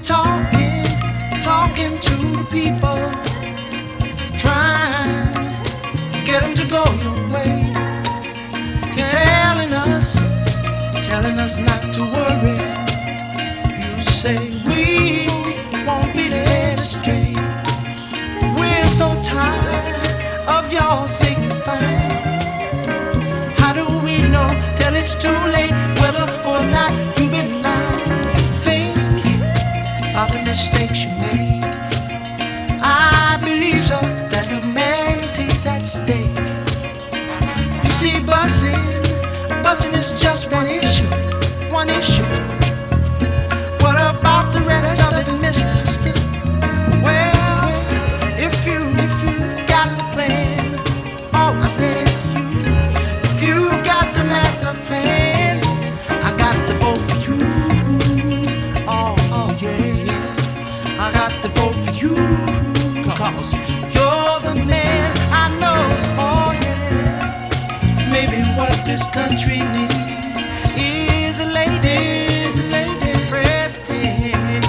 talking, talking to the people, trying to get them to go your way, telling us not to worry. You say we won't be led astray. We're so tired of y'all signifying. How do we know till it's too late whether or not you've been lying? Think of the mistakes you make. I believe so that humanity's at stake. You see, busing is just one issue, one issue. What about the rest of it, mister? Well, if you've got the plan, oh, I said if you've got the master plan, I got the vote for you. Oh yeah, I got the vote for you, 'cause you're the man I know. Oh yeah, maybe what this country needs is a lady president.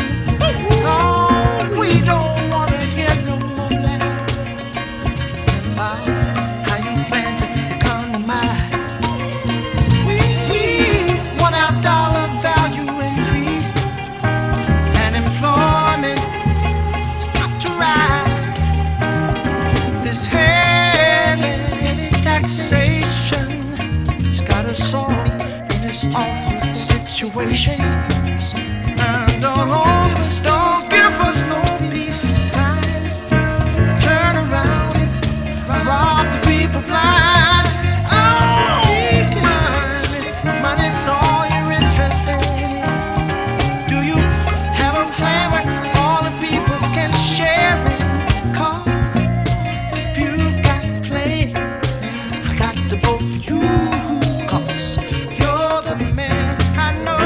Oh, we don't wanna hear no more lies about how you plan to economize. We want our dollar value increased and employment to rise. This heavy taxation has got us all in this awful situation. And don't give us no peace sign. Turn around and rob the people blind. Oh, money's all you're interested in. Do you have a plan where all the people can share it? 'Cause if you've got a plan, I got to vote for you. 'Cause you're the man I know.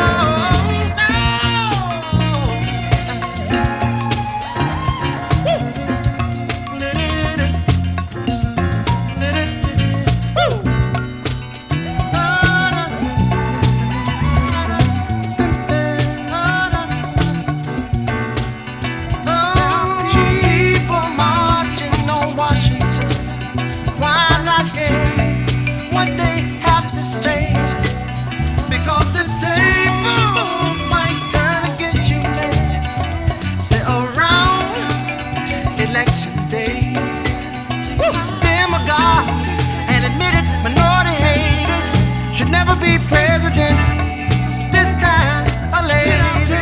People marching on Washington, why not hear what they have to say? Because the tables might turn against you, man. Say around election day, demagogues and admitted minority haters should never be president. This time, a lady.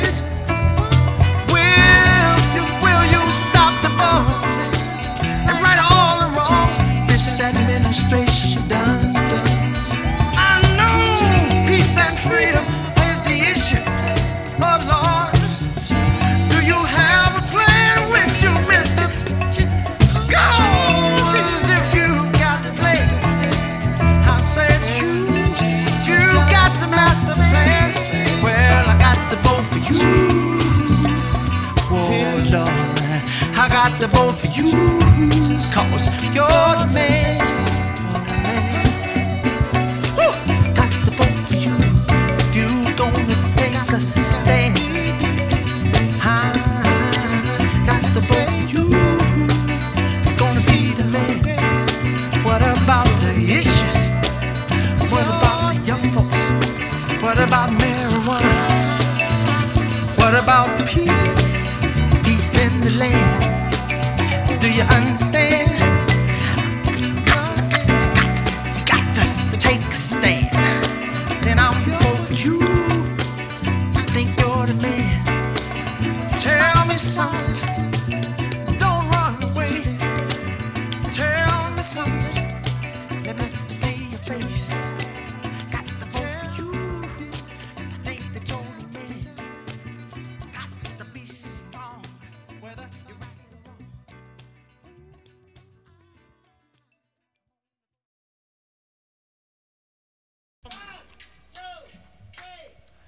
Will you stop the bus and right all the wrongs this administration done? I know peace and freedom is the issue. Oh Lord, do you have a plan with you, mister? 'Cause if you got the plan, I said you got the master plan. Well, I got the vote for you. Oh Lord, I got the vote for you, 'cause you're the man. Woo! Got the vote for you. If you gonna take a stand, I got the vote for you. You're gonna be the man. What about the issues? What about the young folks? What about marijuana? What about peace? Peace in the land. Do you understand?